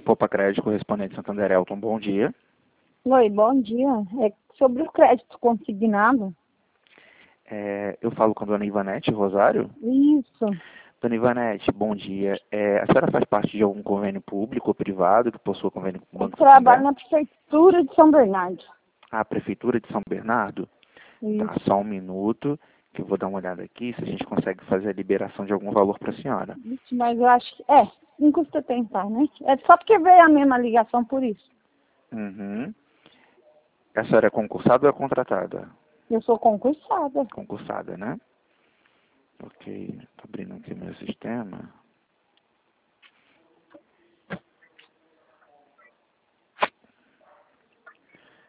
Copa Crédito, correspondente Santander Elton, bom dia. Oi, bom dia. É sobre o crédito consignado. Eu falo com a dona Ivanete Rosário. Isso. Dona Ivanete, bom dia. A senhora faz parte de algum convênio público ou privado que possua convênio com o Eu Banco trabalho Santander? na Prefeitura de São Bernardo. A Prefeitura de São Bernardo? Tá, Isso. só um minuto, que eu vou dar uma olhada aqui, se a gente consegue fazer a liberação de algum valor para a senhora. Isso, mas eu acho que... não custa tentar, né? É só porque veio a mesma ligação por isso. Uhum. A senhora é concursada ou é contratada? Eu sou concursada. Concursada, né? Ok, tô abrindo aqui meu sistema.